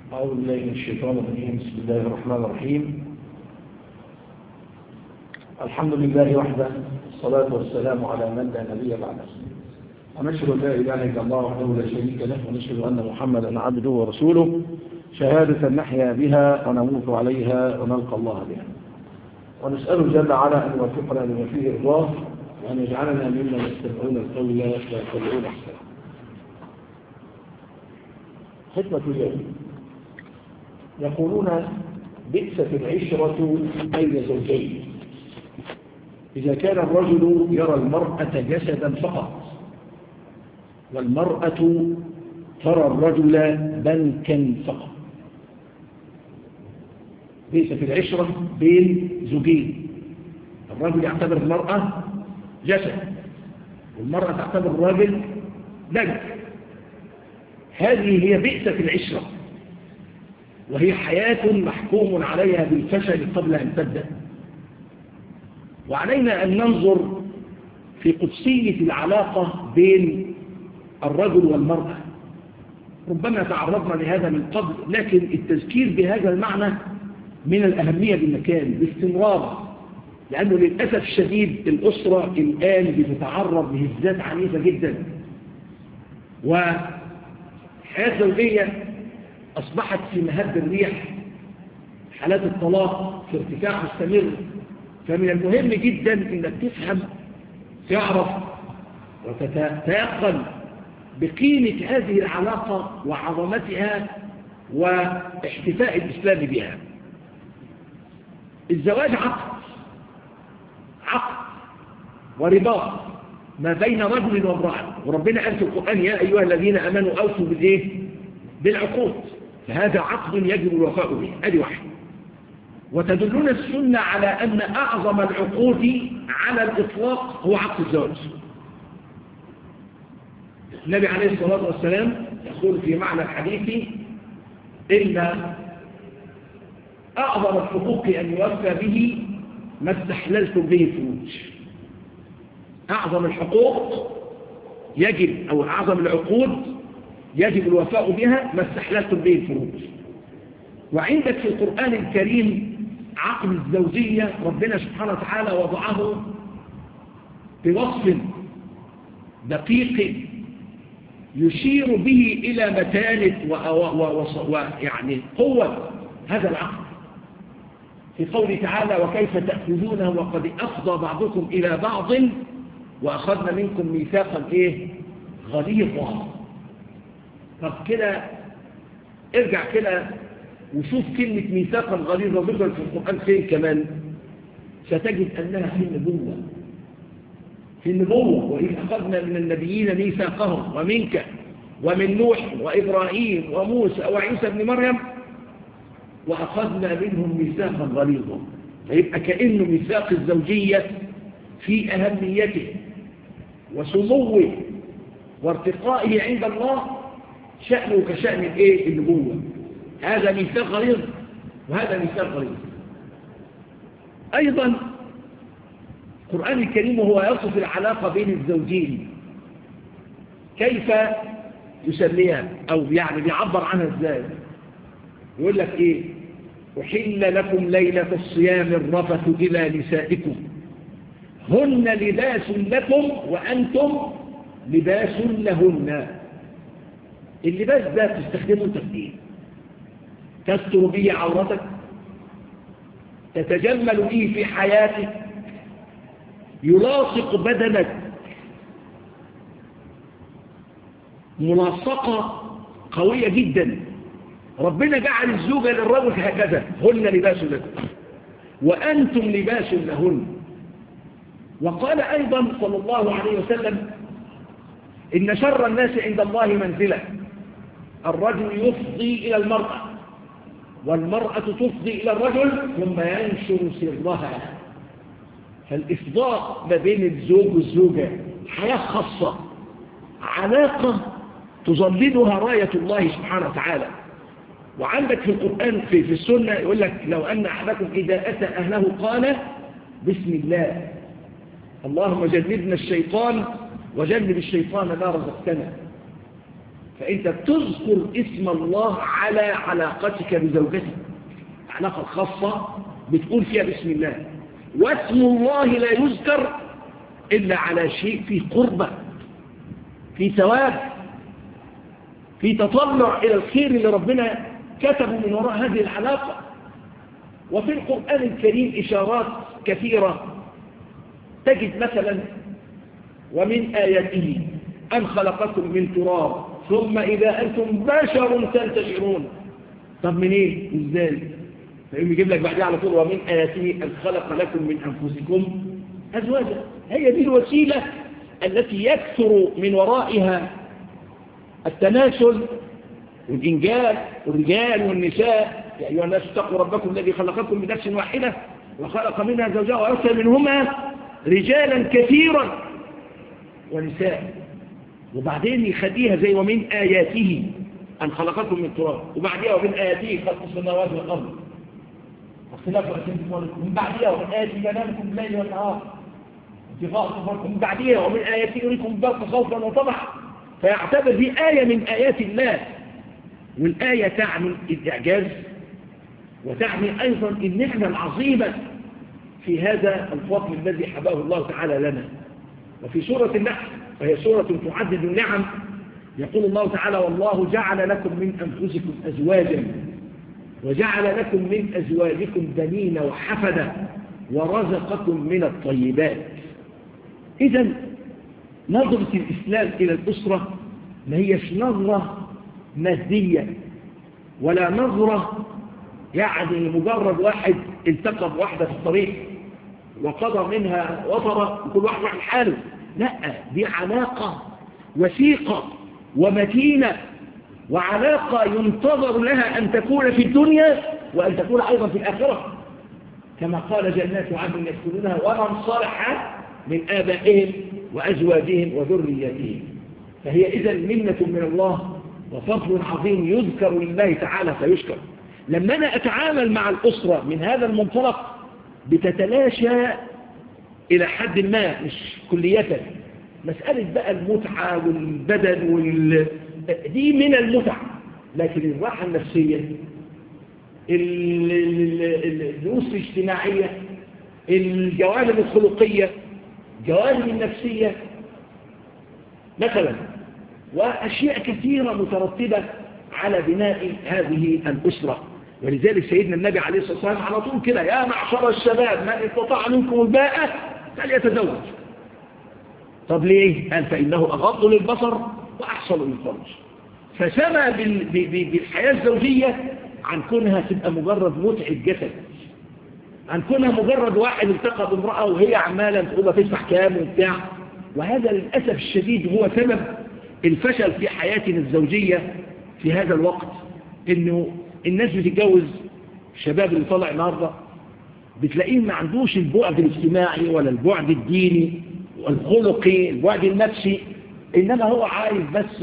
أعوذ بالله من الشيطان الرجيم. بسم الله الرحمن الرحيم. الحمد لله وحده، الصلاة والسلام على من لا نبي بعده، ونشهد أن لا إله إلا الله وحده لا شريك له، ونشهد أن محمدا عبده ورسوله، شهادة نحيا بها ونموت عليها ونلقى الله بها، ونسأله جل وعلا أن يوفقنا لما فيه رضاه، وأن يجعلنا ممن يستمعون القول ويتبعون أحسنه. خطبة اليوم: يقولون بئست العشرة بين زوجين. إذا كان الرجل يرى المرأة جسدا فقط، والمرأة ترى الرجل بنكا فقط، بئست العشرة بين زوجين. الرجل يعتبر المرأة جسد، والمرأة تعتبر الرجل بنك. هذه هي بئست العشرة، وهي حياة محكوم عليها بالفشل قبل أن تبدأ. وعلينا أن ننظر في قدسية العلاقة بين الرجل والمرأة. ربما تعرضنا لهذا من قبل، لكن التذكير بهذا المعنى من الأهمية بالمكان باستمرار، لأنه للأسف الشديد الأسرة الآن بتتعرض لهزات عنيفة جدا، والحياة الزوجية أصبحت في مهب الريح، حالات الطلاق في ارتفاع مستمر. فمن المهم جدا أنك تفهم، تعرف وتتيقن بقيمة هذه العلاقة وعظمتها واحتفاء الإسلام بها. الزواج عقد ورباط ما بين رجل وامرأة، وربنا قال في القرآن: يا أيها الذين آمنوا أوفوا بالعقود. فهذا عقد يجب الوفاء به. هذه واحد. وتدلنا السنة على أن أعظم العقود على الإطلاق هو عقد الزواج. النبي عليه الصلاة والسلام يقول في معنى الحديث: إن أعظم الحقوق أن يوفى به ما استحللتم به الفروج. أعظم الحقوق يجب، أو أعظم العقود يجب الوفاء بها ما استحللتم به الفروج. وعندك في القرآن الكريم عقد الزوجية ربنا سبحانه وتعالى وضعه بوصف دقيق يشير به إلى متانة ويعني قوة هذا العقد، في قوله تعالى: وكيف تأخذونه وقد أفضى بعضكم إلى بعض وأخذنا منكم ميثاقا غليظا. طب كده ارجع كده وشوف كلمة ميثاقا غليظا ذكرت في القرآن فين كمان، ستجد أنها في النبوة. وإذ أخذنا من النبيين ميثاقهم ومنك ومن نوح وإبراهيم وموسى وعيسى بن مريم وأخذنا منهم ميثاقا غليظا. فيبقى كأنه ميثاق الزوجية في أهميته وسموه وارتقائه عند الله شأنه كشأن النبوة. هذا ميثاق غليظ وهذا ميثاق غليظ. أيضا القرآن الكريم وهو يصف العلاقة بين الزوجين كيف يسميها، أو يعني بيعبر عنها ازاي. يقول لك أحل لكم ليلة الصيام الرفث إلى نسائكم هن لباس لكم وأنتم لباس لهن. اللباس ده تستخدمه تفكير، تستر به عورتك، تتجمل به في حياتك، يلاصق بدنك ملاصقة قوية جدا. ربنا جعل الزوجة للرجل هكذا: هن لباس لكم وأنتم لباس لهن. وقال أيضا صلى الله عليه وسلم: إن شر الناس عند الله منزلة الرجل يفضي إلى المرأة والمرأة تفضي إلى الرجل ثم ينشر سرها. فالإفضاء ما بين الزوج والزوجة حياة خاصة، علاقة تظللها راية الله سبحانه وتعالى. وعندك في القرآن في السنة يقول لك: لو أن أحدكم إذا أتى أهله قال بسم الله اللهم جنبنا الشيطان وجنب الشيطان ما رزقتنا. فأنت بتذكر اسم الله على علاقتك بزوجتك، علاقة خاصة بتقول فيها باسم الله. واسم الله لا يذكر إلا على شيء فيه قربة، فيه ثواب، فيه تطلع إلى الخير اللي ربنا كتبه من وراء هذه العلاقة. وفي القرآن الكريم إشارات كثيرة، تجد مثلا ومن آياته أن خلقكم من تراب ثم إذا أنتم بشر تنتشرون. طب من إيه؟ إزاي؟ فيقوم يجيب لك بعدها على طول ومن آياته أن خلق لكم من أنفسكم أزواجا. هي دي الوسيلة التي يكثر من ورائها التناسل والإنجاب، الرجال والنساء. يا أيها الناس اتقوا ربكم الذي خلقكم من نفس واحدة وخلق منها زوجها وأرسل منهما رجالا كثيرا ونساء. وبعدين يخليها زي ومن آياته أن خلقكم من تراب، وبعدها ومن آياته خلق السماوات والأرض واختلاف ألسنتكم، من بعدها ومن آياته منامكم بالليل والنهار ابتغاء صفركم، من بعدها ومن آياته يريكم البرق خوفا وطمعا. فيعتبر دي آية من آيات الله. والآية تعني الإعجاز وتعني أيضا النعمة العظيمة في هذا الفضل الذي حباه الله تعالى لنا. وفي سورة النحل وهي سورة تعدد النعم يقول الله تعالى والله جعل لكم من أنفسكم أزواجا وجعل لكم من أزواجكم بنين وحفدة ورزقكم من الطيبات. إذن نظرة الإسلام إلى الأسرة ما هيش نظرة مادية ولا نظرة يعني مجرد واحد التقى بواحدة في الطريق وقضى منها وطرة وكل واحد راح لحاله. لا، دي علاقة وثيقة ومتينة، وعلاقة ينتظر لها أن تكون في الدنيا وأن تكون أيضا في الآخرة، كما قال جنات عدن يدخلونها ومن صلح من آبائهم وأزواجهم وذرياتهم. فهي إذن منة من الله وفضل عظيم يذكر لله تعالى فيشكر. لما أنا أتعامل مع الأسرة من هذا المنطلق بتتلاشى إلى حد ما، مش كلية. مسألة بقى المتعة والبدن دي من المتعة، لكن الراحة النفسية، الدروس الاجتماعية، الجوانب الخلقية، الجوانب النفسية مثلا، وأشياء كثيرة مترتبة على بناء هذه الأسرة. ولذلك سيدنا النبي عليه الصلاة والسلام على طول كده يا معشر الشباب من استطاع منكم الباءة فليتزوج. طب ليه؟ قال فإنه أغض للبصر وأحصل للفرج. فسمى بالحياة الزوجية عن كونها تبقى مجرد متعة جسد، عن كونها مجرد واحد التقى بامرأة وهي عمالة تقول تدفع كام وبتاع. وهذا للأسف الشديد هو سبب الفشل في حياتنا الزوجية في هذا الوقت. إنه الناس بتتجوز، الشباب اللي طالع النهارده بتلاقيه ما عندوش البعد الاجتماعي ولا البعد الديني والخلقي، البعد النفسي، إنما هو عايز بس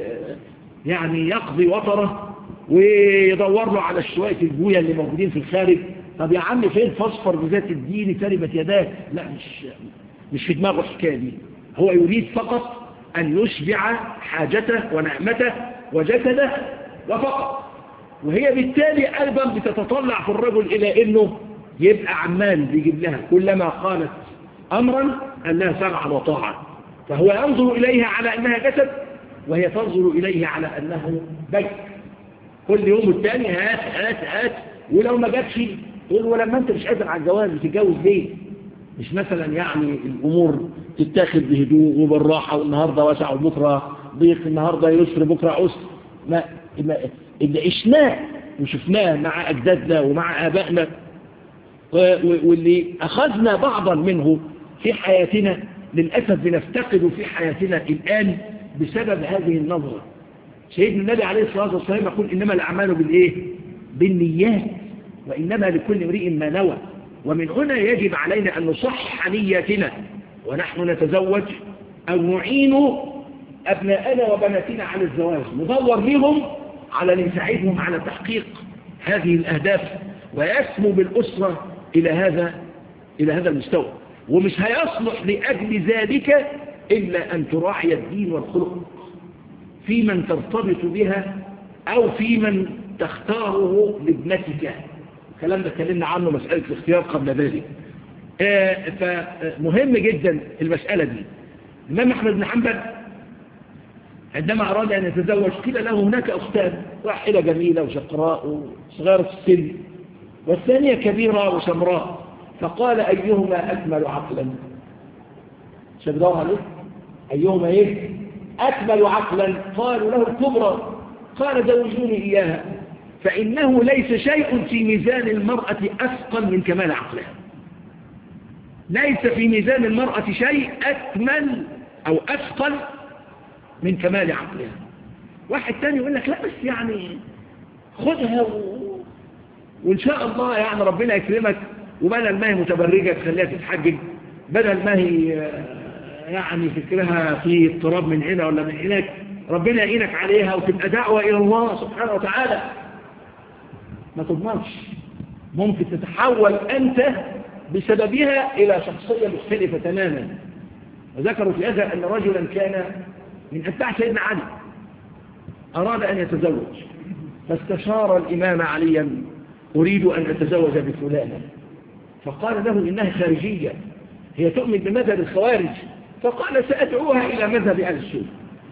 يعني يقضي وطره ويدور له على شوية البوية اللي موجودين في الخارج. طب يا عم فين فاصفر بذات الدين تربت يداه؟ لا، مش في دماغه الحكاية دي. هو يريد فقط أن يشبع حاجته ونعمته وجسده وفقط. وهي بالتالي أيضا بتتطلع في الرجل إلى أنه يبقى عمال بيجيب لها كلما قالت أمرا أنها سمعا وطاعا. فهو ينظر إليها على أنها جسد وهي تنظر إليه على أنه بيت. كل يوم الثاني هات هات هات، ولو ما جابش يقول ولما أنت مش قادر على الجواز بتتجوز ليه؟ مش مثلا يعني الأمور تتاخد بهدوء وبالراحة، والنهاردة واسع وبكرة ضيق، النهاردة يسر بكرة عسر. ما اللي عشناه وشفناه مع أجدادنا ومع آبائنا واللي أخذنا بعضا منه في حياتنا للأسف بنفتقده في حياتنا الآن بسبب هذه النظرة. سيدنا النبي عليه الصلاة والسلام يقول إنما الأعمال بالإيه؟ بالنيات، وإنما لكل امرئ ما نوى. ومن هنا يجب علينا أن نصحح نياتنا ونحن نتزوج أو نعين أبناءنا وبناتنا على الزواج، ندور بهم على أن نساعدهم على تحقيق هذه الأهداف ويسمو بالأسرة إلى هذا المستوى. ومش هيصلح لأجل ذلك إلا أن تراعي الدين والخلق في من ترتبط بها أو في من تختاره لابنتك. الكلام ده اتكلمنا عنه مسألة الاختيار قبل ذلك. فمهم جدا المسألة دي. الإمام أحمد بن حنبل عندما أراد أن يتزوج قيل له هناك أختان، واحدة جميلة وشقراء وصغيرة السن، والثانية كبيرة وسمراء، فقال أيهما أكمل عقلا؟ شبدوا عليه أيهما إيه؟ أكمل عقلا؟ قالوا له الكبرى. قال زوجوني إياها، فإنه ليس شيء في ميزان المرأة أثقل من كمال عقلها. ليس في ميزان المرأة شيء أكمل أو أثقل من كمال عقلها. واحد تاني يقول لك لا بس يعني خذها وإن شاء الله يعني ربنا يكرمك، وبدل ما هي متبرجة تخليها تتحجج، بدل ما هي يعني فكرها في اضطراب من هنا ولا من هناك، ربنا يعينك عليها وتبقى دعوة إلى الله سبحانه وتعالى. ما تضمنش، ممكن تتحول أنت بسببها إلى شخصية مختلفة تماما. وذكروا في هذا أن رجلا كان من أتباع سيدنا علي أراد أن يتزوج، فاستشار الإمام عليا: أريد أن أتزوج بفلانة. فقال له: إنها خارجية، هي تؤمن بمذهب الخوارج. فقال: سأدعوها إلى مذهب أهل السنة.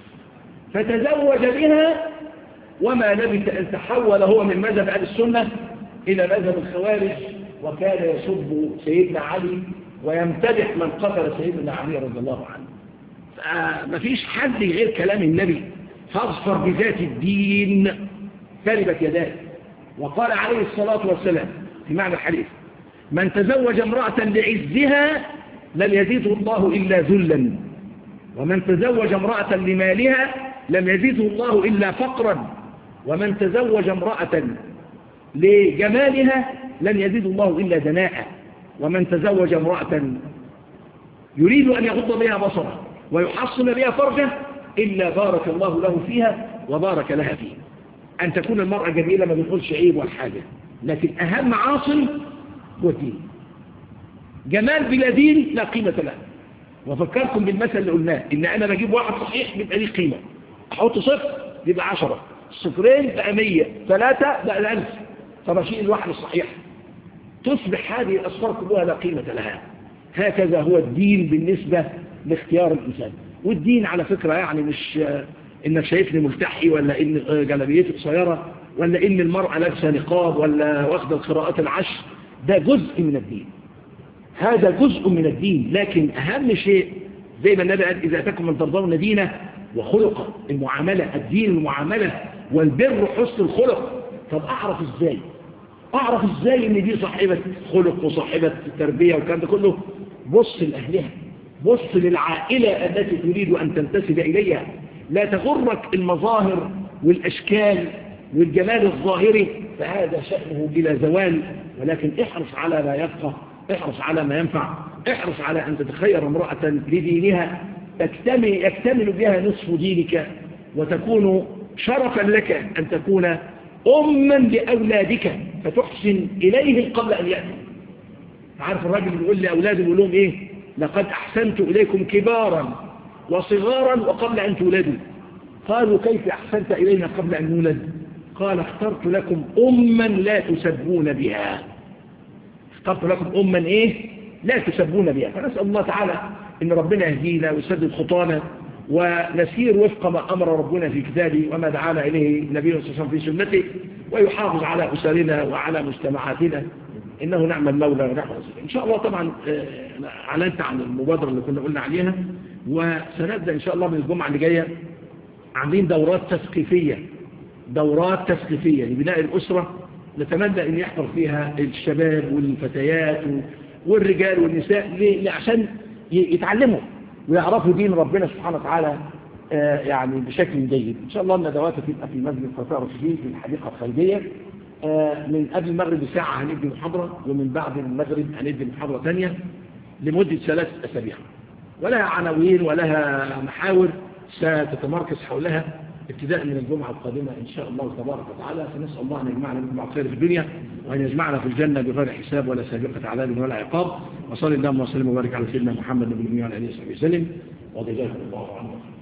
فتزوج بها، وما لبث أن تحول هو من مذهب أهل السنة إلى مذهب الخوارج، وكان يسب سيدنا علي ويمتدح من قتل سيدنا علي رضي الله عنه. فمفيش حد غير كلام النبي: فاظفر بذات الدين تربت يداك. وقال عليه الصلاة والسلام في معنى الحديث: من تزوج امرأة لعزها لم يزيده الله إلا ذلا، ومن تزوج امرأة لمالها لم يزيده الله إلا فقرا، ومن تزوج امرأة لجمالها لم يزيده الله إلا دناء، ومن تزوج امرأة يريد أن يغض بها بصره ويحصن بها فرجه إلا بارك الله له فيها وبارك لها فيه. أن تكون المرأة جميلة ما بنقولش عيب ولا حاجة، لكن أهم عاصم هو الدين. جمال بلا دين لا قيمة له. وفكركم بالمثل اللي قلناه: إن أنا بجيب واحد صحيح بيبقى ليه قيمة، أحط صفر بيبقى 10، صفرين بقى 100، 3 بقى 1000. فبشيء الواحد الصحيح تصبح هذه الأصفار كلها لا قيمة لها. هكذا هو الدين بالنسبة لاختيار الإنسان. والدين على فكرة يعني مش إنك شايفني ملتحي، ولا إن جلبيتي قصيرة، ولا إن المرأة لابسة نقاب، ولا واخدة القراءات العشر. ده جزء من الدين، هذا جزء من الدين. لكن أهم شيء زي ما النبي قال: إذا أتاكم من ترضون دينه وخلقه. المعاملة، الدين المعاملة، والبر حسن الخلق. طب أعرف إزاي؟ أعرف إزاي إن دي صاحبة خلق وصاحبة تربية والكلام ده كله؟ بص لأهلها، بص للعائلة التي تريد أن تنتسب إليها. لا تغرك المظاهر والأشكال والجمال الظاهري، فهذا شأنه بلا زوال. ولكن احرص على ما يبقى، احرص على ما ينفع، احرص على أن تتخير امرأة لدينها يكتمل بها نصف دينك، وتكون شرفا لك أن تكون أما لأولادك فتحسن إليهم قبل أن يأتوا. عارف الراجل اللي يقول لأولاده يقول لهم إيه؟ لقد أحسنت إليكم كبارا وصغارا وقبل أن تولدوا. قالوا: كيف أحسنت إلينا قبل أن نولد؟ قال: اخترت لكم أما لا تسبون بها. اخترت لكم أما إيه؟ لا تسبون بها. فنسأل الله تعالى إن ربنا يهدينا ويسدد خطانا، ونسير وفق ما أمر ربنا في كتابه وما دعانا إليه نبينا صلى الله عليه وسلم في سنته، ويحافظ على أسرنا وعلى مجتمعاتنا. إنه نعم المولى ونعم النصير. إن شاء الله طبعا أعلنت عن المبادرة اللي كنا قلنا عليها، وسنبدأ إن شاء الله من الجمعة اللي جاية عاملين دورات تثقيفية لبناء الأسرة. نتمنى أن يحضر فيها الشباب والفتيات والرجال والنساء عشان يتعلموا ويعرفوا دين ربنا سبحانه وتعالى يعني بشكل جيد. إن شاء الله الندوات تبقى في مسجد فتاة رشيد في الحديقة الخارجية. من قبل المغرب بساعة هندي محاضرة، ومن بعد المغرب هندي محاضرة ثانية لمدة 3 أسابيع، ولها عناوين ولها محاور ستتمركز حولها ابتداء من الجمعة القادمة إن شاء الله تبارك وتعالى. فنسأل الله أن يجمعنا بجمع الخير في الدنيا، وأن يجمعنا في الجنة بغير حساب ولا سابقة عذاب ولا عقاب. وصلى اللهم وسلم وبارك على سيدنا محمد النبي وعلى آله وصحبه وسلم، وجزاكم الله عنه.